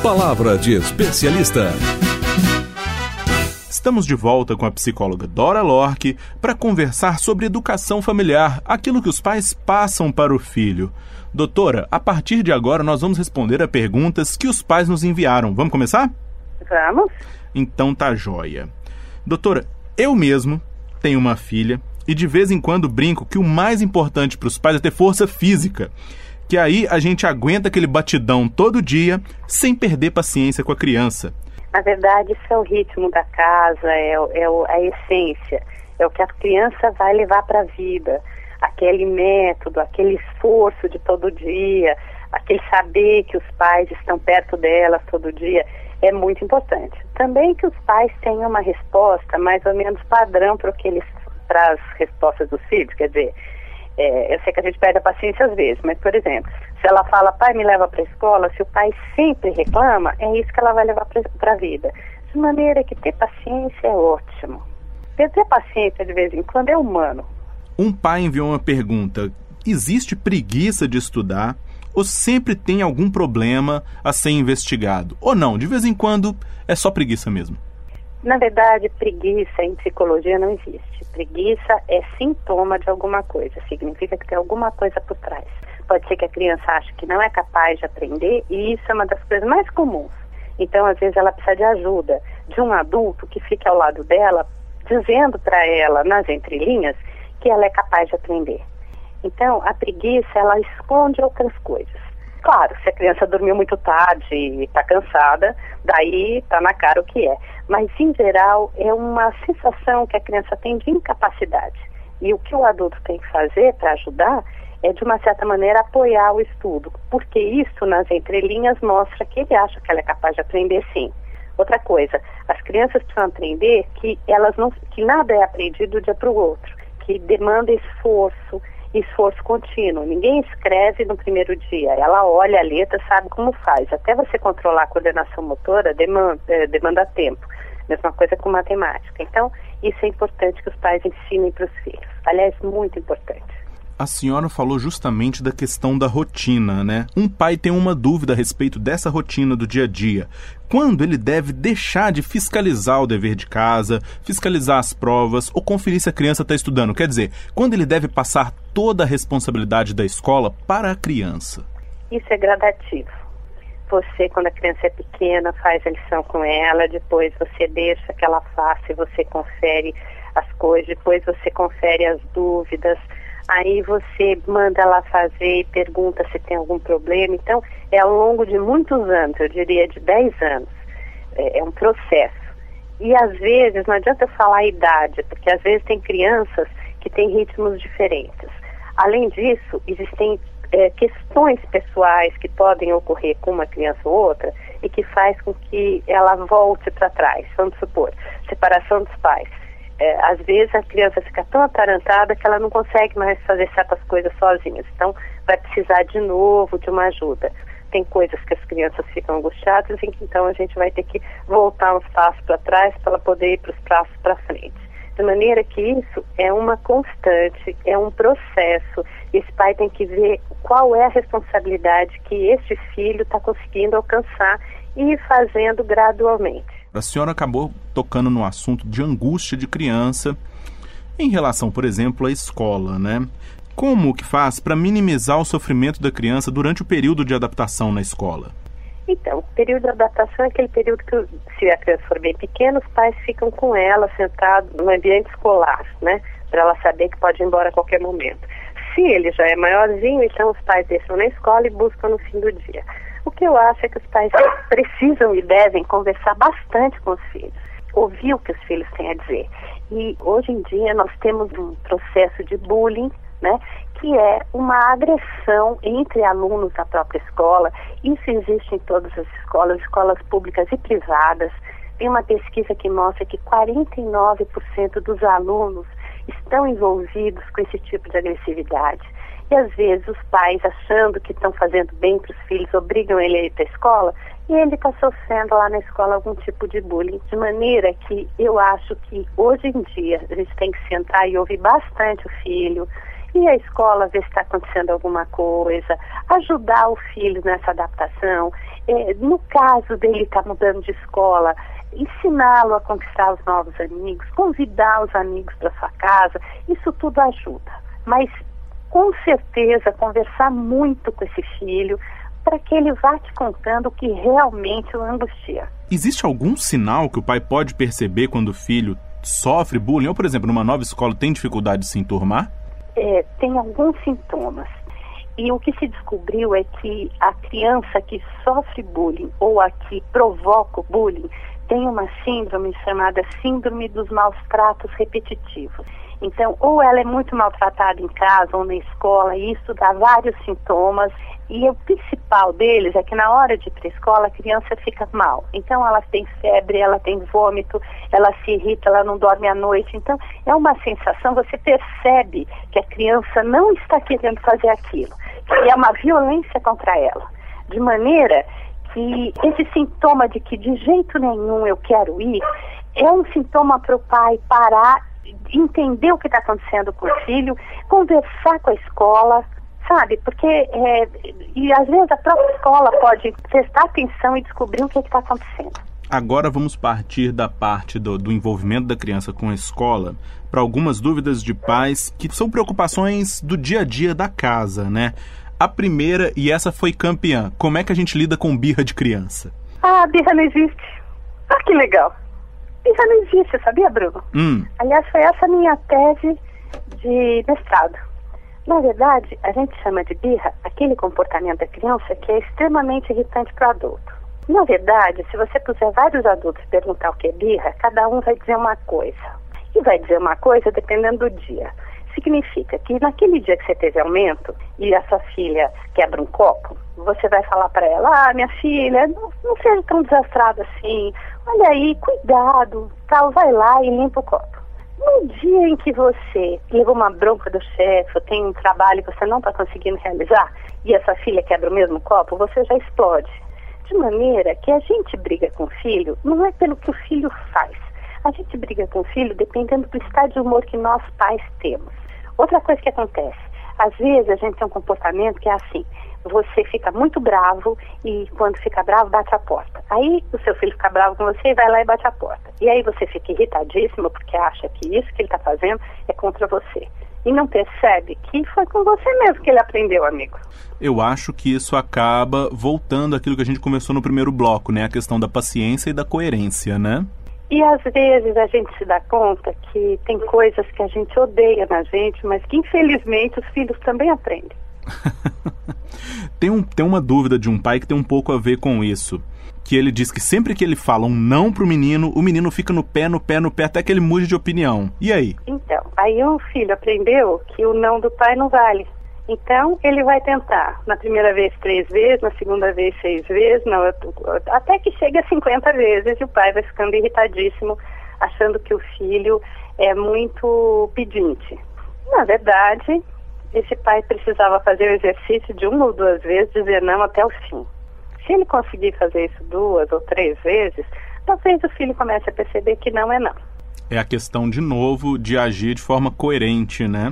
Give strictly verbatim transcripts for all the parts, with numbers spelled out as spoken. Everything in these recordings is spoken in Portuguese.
Palavra de especialista. Estamos de volta com a psicóloga Dora Lorck para conversar sobre educação familiar, aquilo que os pais passam para o filho. Doutora, a partir de agora nós vamos responder a perguntas que os pais nos enviaram. Vamos começar? Vamos. Então tá joia. Doutora, eu mesmo tenho uma filha e de vez em quando brinco que o mais importante para os pais é ter força física. Que aí a gente aguenta aquele batidão todo dia sem perder paciência com a criança. Na verdade, isso é o ritmo da casa, é, o, é o, a essência, é o que a criança vai levar para a vida. Aquele método, aquele esforço de todo dia, aquele saber que os pais estão perto delas todo dia, é muito importante. Também que os pais tenham uma resposta mais ou menos padrão para as respostas dos filhos, quer dizer, é, eu sei que a gente perde a paciência às vezes, mas, por exemplo, se ela fala, pai, me leva para a escola, se o pai sempre reclama, é isso que ela vai levar para a vida. De maneira que ter paciência é ótimo. Perder paciência de vez em quando é humano. Um pai enviou uma pergunta: existe preguiça de estudar ou sempre tem algum problema a ser investigado? Ou não, de vez em quando é só preguiça mesmo? Na verdade, preguiça em psicologia não existe. Preguiça é sintoma de alguma coisa, significa que tem alguma coisa por trás. Pode ser que a criança ache que não é capaz de aprender e isso é uma das coisas mais comuns. Então, às vezes, ela precisa de ajuda de um adulto que fique ao lado dela, dizendo para ela, nas entrelinhas, que ela é capaz de aprender. Então, a preguiça, ela esconde outras coisas. Claro, se a criança dormiu muito tarde e está cansada, daí está na cara o que é. Mas, em geral, é uma sensação que a criança tem de incapacidade. E o que o adulto tem que fazer para ajudar é, de uma certa maneira, apoiar o estudo. Porque isso, nas entrelinhas, mostra que ele acha que ela é capaz de aprender, sim. Outra coisa, as crianças precisam aprender que, elas não, que nada é aprendido de um dia para o outro, que demanda esforço, esforço contínuo. Ninguém escreve no primeiro dia. Ela olha a letra, sabe como faz. Até você controlar a coordenação motora demanda, demanda tempo. Mesma coisa com matemática. Então, isso é importante que os pais ensinem para os filhos. Aliás, muito importante. A senhora falou justamente da questão da rotina, né? Um pai tem uma dúvida a respeito dessa rotina do dia a dia. Quando ele deve deixar de fiscalizar o dever de casa, fiscalizar as provas ou conferir se a criança está estudando? Quer dizer, quando ele deve passar toda a responsabilidade da escola para a criança? Isso é gradativo. Você, quando a criança é pequena, faz a lição com ela, depois você deixa que ela faça e você confere as coisas, depois você confere as dúvidas. Aí você manda ela fazer e pergunta se tem algum problema. Então, é ao longo de muitos anos, eu diria de dez anos. É, é um processo. E às vezes, não adianta eu falar a idade, porque às vezes tem crianças que têm ritmos diferentes. Além disso, existem é, questões pessoais que podem ocorrer com uma criança ou outra e que faz com que ela volte para trás. Vamos supor, separação dos pais. É, às vezes a criança fica tão atarantada que ela não consegue mais fazer certas coisas sozinha. Então, vai precisar de novo de uma ajuda. Tem coisas que as crianças ficam angustiadas e que então a gente vai ter que voltar uns passos para trás para ela poder ir para os passos para frente. De maneira que isso é uma constante, é um processo. Esse pai tem que ver qual é a responsabilidade que este filho está conseguindo alcançar e ir fazendo gradualmente. A senhora acabou tocando no assunto de angústia de criança em relação, por exemplo, à escola, né? Como que faz para minimizar o sofrimento da criança durante o período de adaptação na escola? Então, o período de adaptação é aquele período que, se a criança for bem pequena, os pais ficam com ela sentados no ambiente escolar, né? Para ela saber que pode ir embora a qualquer momento. Se ele já é maiorzinho, então os pais deixam na escola e buscam no fim do dia. O que eu acho é que os pais precisam e devem conversar bastante com os filhos, ouvir o que os filhos têm a dizer. E hoje em dia nós temos um processo de bullying, né, que é uma agressão entre alunos da própria escola. Isso existe em todas as escolas, escolas públicas e privadas. Tem uma pesquisa que mostra que quarenta e nove por cento dos alunos estão envolvidos com esse tipo de agressividade. E às vezes os pais, achando que estão fazendo bem para os filhos, obrigam ele a ir para a escola e ele está sofrendo lá na escola algum tipo de bullying. De maneira que eu acho que hoje em dia a gente tem que sentar e ouvir bastante o filho, ir à escola ver se está acontecendo alguma coisa, ajudar o filho nessa adaptação. É, no caso dele estar tá mudando de escola, ensiná-lo a conquistar os novos amigos, convidar os amigos para sua casa, isso tudo ajuda. Mas, com certeza, conversar muito com esse filho para que ele vá te contando o que realmente o angustia. Existe algum sinal que o pai pode perceber quando o filho sofre bullying? Ou, por exemplo, numa nova escola tem dificuldade de se enturmar? É, tem alguns sintomas. E o que se descobriu é que a criança que sofre bullying ou a que provoca o bullying tem uma síndrome chamada síndrome dos maus tratos repetitivos. Então, ou ela é muito maltratada em casa ou na escola, e isso dá vários sintomas, e o principal deles é que na hora de ir para a escola a criança fica mal. Então, ela tem febre, ela tem vômito, ela se irrita, ela não dorme à noite. Então, é uma sensação, você percebe que a criança não está querendo fazer aquilo, que é uma violência contra ela. De maneira que esse sintoma de que de jeito nenhum eu quero ir, é um sintoma para o pai parar, entender o que está acontecendo com o filho, conversar com a escola, sabe? Porque, é, e às vezes a própria escola pode prestar atenção e descobrir o que está acontecendo. Agora vamos partir da parte do, do envolvimento da criança com a escola para algumas dúvidas de pais que são preocupações do dia a dia da casa, né? A primeira, e essa foi campeã, como é que a gente lida com birra de criança? Ah, birra não existe. Ah, que legal. Birra não existe, sabia, Bruno? Hum. Aliás, foi essa minha tese de mestrado. Na verdade, a gente chama de birra aquele comportamento da criança que é extremamente irritante para o adulto. Na verdade, se você puser vários adultos perguntar o que é birra, cada um vai dizer uma coisa. E vai dizer uma coisa dependendo do dia. Significa que naquele dia que você teve aumento e a sua filha quebra um copo, você vai falar para ela: ah, minha filha, não, não seja tão desastrada assim, olha aí, cuidado, tal, vai lá e limpa o copo. No dia em que você leva uma bronca do chefe, ou tem um trabalho que você não está conseguindo realizar, e a sua filha quebra o mesmo copo, você já explode. De maneira que a gente briga com o filho, não é pelo que o filho faz. A gente briga com o filho dependendo do estado de humor que nós pais temos. Outra coisa que acontece, às vezes a gente tem um comportamento que é assim: você fica muito bravo e quando fica bravo bate a porta. Aí o seu filho fica bravo com você e vai lá e bate a porta. E aí você fica irritadíssimo porque acha que isso que ele está fazendo é contra você. E não percebe que foi com você mesmo que ele aprendeu, amigo. Eu acho que isso acaba voltando àquilo que a gente começou no primeiro bloco, né? A questão da paciência e da coerência, né? E às vezes a gente se dá conta que tem coisas que a gente odeia na gente, mas que infelizmente os filhos também aprendem. tem, um, tem uma dúvida de um pai que tem um pouco a ver com isso. Que ele diz que sempre que ele fala um não pro menino, o menino fica no pé, no pé, no pé, até que ele mude de opinião. E aí? Então, aí o filho aprendeu que o não do pai não vale. Então, ele vai tentar, na primeira vez três vezes, na segunda vez seis vezes, na outra, até que chegue a cinquenta vezes, e o pai vai ficando irritadíssimo, achando que o filho é muito pedinte. Na verdade, esse pai precisava fazer o exercício de uma ou duas vezes, dizer não até o fim. Se ele conseguir fazer isso duas ou três vezes, talvez o filho comece a perceber que não é não. É a questão, de novo, de agir de forma coerente, né?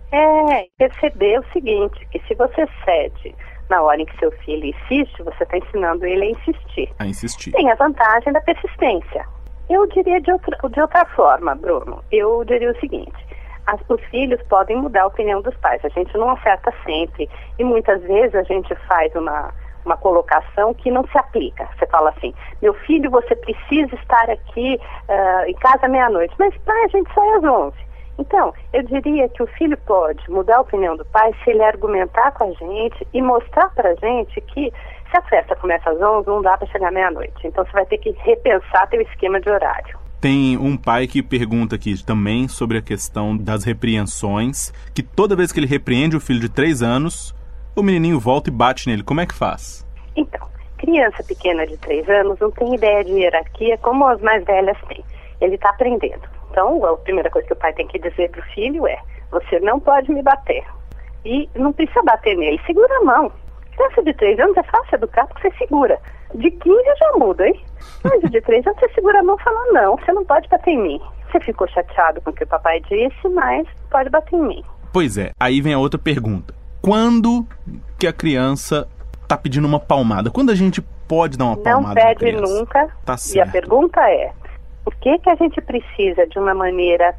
É, perceber o seguinte, que se você cede na hora em que seu filho insiste, você está ensinando ele a insistir. A insistir. Tem a vantagem da persistência. Eu diria de outra, de outra forma, Bruno. Eu diria o seguinte: as, os filhos podem mudar a opinião dos pais. A gente não acerta sempre. E muitas vezes a gente faz uma, uma colocação que não se aplica. Você fala assim: meu filho, você precisa estar aqui uh, em casa meia-noite. Mas, pai, a gente sai às onze. Então, eu diria que o filho pode mudar a opinião do pai se ele argumentar com a gente e mostrar pra gente que se a festa começa às onze, não dá para chegar meia-noite. Então você vai ter que repensar teu esquema de horário. Tem um pai que pergunta aqui também sobre a questão das repreensões, que toda vez que ele repreende o filho de três anos, o menininho volta e bate nele. Como é que faz? Então, criança pequena de três anos não tem ideia de hierarquia como as mais velhas têm. Ele está aprendendo. Então, a primeira coisa que o pai tem que dizer para o filho é: você não pode me bater. E não precisa bater nele, segura a mão. Criança de três anos é fácil educar porque você segura. De quinze já muda, hein? Mas de três anos você segura a mão e fala: não, você não pode bater em mim. Você ficou chateado com o que o papai disse, mas pode bater em mim. Pois é, aí vem a outra pergunta. Quando que a criança tá pedindo uma palmada? Quando a gente pode dar uma palmada Não pede na criança. nunca. Tá E certo. a pergunta é, por que que a gente precisa de uma maneira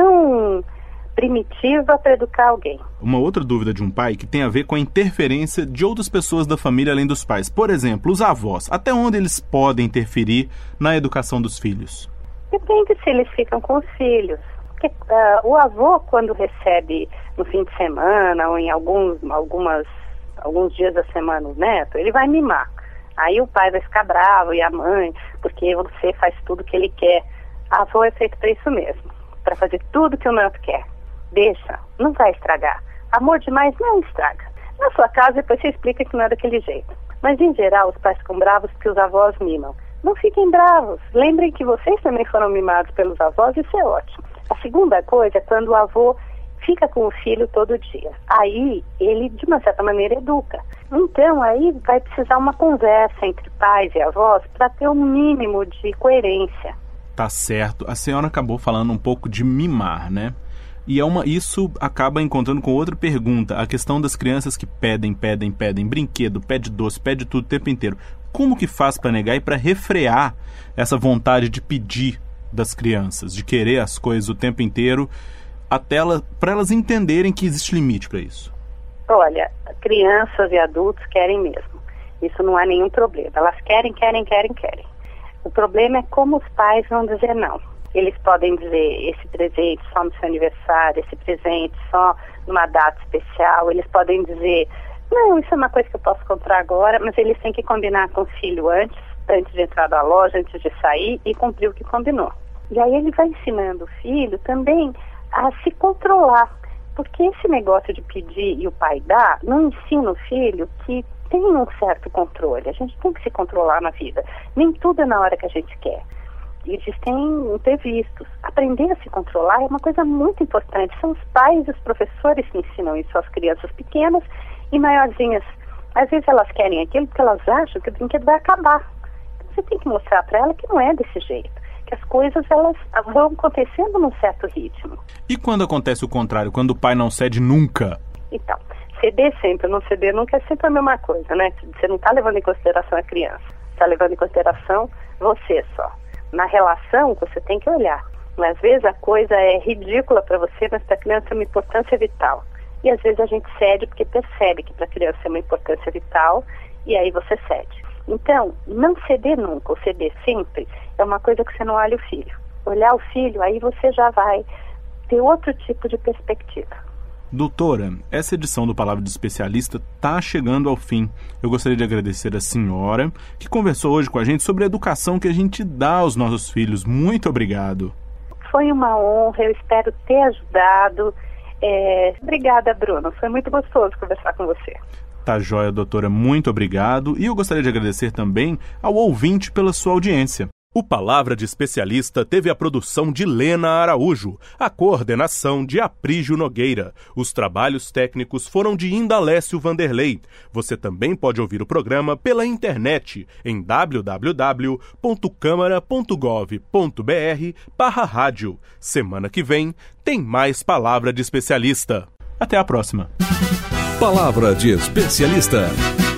tão primitiva para educar alguém? Uma outra dúvida de um pai que tem a ver com a interferência de outras pessoas da família além dos pais. Por exemplo, os avós. Até onde eles podem interferir na educação dos filhos? Depende se eles ficam com os filhos. Porque, uh, o avô, quando recebe no fim de semana ou em alguns, algumas, alguns dias da semana o neto, ele vai mimar. Aí o pai vai ficar bravo e a mãe, porque você faz tudo que ele quer. A avó é feito para isso mesmo, para fazer tudo que o neto quer. Deixa, não vai estragar. Amor demais não estraga. Na sua casa, depois você explica que não é daquele jeito. Mas, em geral, os pais ficam bravos porque os avós mimam. Não fiquem bravos. Lembrem que vocês também foram mimados pelos avós, isso é ótimo. A segunda coisa é quando o avô fica com o filho todo dia. Aí, ele, de uma certa maneira, educa. Então, aí vai precisar uma conversa entre pais e avós para ter um mínimo de coerência. Tá certo. A senhora acabou falando um pouco de mimar, né? E é uma, isso acaba encontrando com outra pergunta, a questão das crianças que pedem, pedem, pedem brinquedo, pede doce, pede tudo o tempo inteiro. Como que faz para negar e para refrear essa vontade de pedir das crianças, de querer as coisas o tempo inteiro, até ela, para elas entenderem que existe limite para isso? Olha, crianças e adultos querem mesmo. Isso não há nenhum problema. Elas querem, querem, querem, querem. O problema é como os pais vão dizer não. Eles podem dizer esse presente só no seu aniversário, esse presente só numa data especial. Eles podem dizer, não, isso é uma coisa que eu posso comprar agora, mas eles têm que combinar com o filho antes, antes de entrar na loja, antes de sair e cumprir o que combinou. E aí ele vai ensinando o filho também a se controlar, porque esse negócio de pedir e o pai dar não ensina o filho que tem um certo controle. A gente tem que se controlar na vida. Nem tudo é na hora que a gente quer. Existem imprevistos. Aprender a se controlar é uma coisa muito importante. São os pais e os professores que ensinam isso às crianças pequenas e maiorzinhas. Às vezes elas querem aquilo porque elas acham que o brinquedo vai acabar. Você tem que mostrar para ela que não é desse jeito, que as coisas elas vão acontecendo num certo ritmo. E quando acontece o contrário, quando o pai não cede nunca? Então, ceder sempre, não ceder nunca é sempre a mesma coisa, né? Você não está levando em consideração a criança, está levando em consideração você só. Na relação, você tem que olhar. Às vezes a coisa é ridícula para você, mas para a criança é uma importância vital. E às vezes a gente cede porque percebe que para a criança é uma importância vital e aí você cede. Então, não ceder nunca, ou ceder sempre, é uma coisa que você não olha o filho. Olhar o filho, aí você já vai ter outro tipo de perspectiva. Doutora, essa edição do Palavra de Especialista está chegando ao fim. Eu gostaria de agradecer a senhora que conversou hoje com a gente sobre a educação que a gente dá aos nossos filhos. Muito obrigado. Foi uma honra, eu espero ter ajudado. É... Obrigada, Bruno. Foi muito gostoso conversar com você. Tá joia, doutora. Muito obrigado. E eu gostaria de agradecer também ao ouvinte pela sua audiência. O Palavra de Especialista teve a produção de Lena Araújo, a coordenação de Aprígio Nogueira. Os trabalhos técnicos foram de Indalécio Vanderlei. Você também pode ouvir o programa pela internet em w w w ponto câmara ponto gov ponto b r barra rádio. Semana que vem tem mais Palavra de Especialista. Até a próxima. Palavra de Especialista.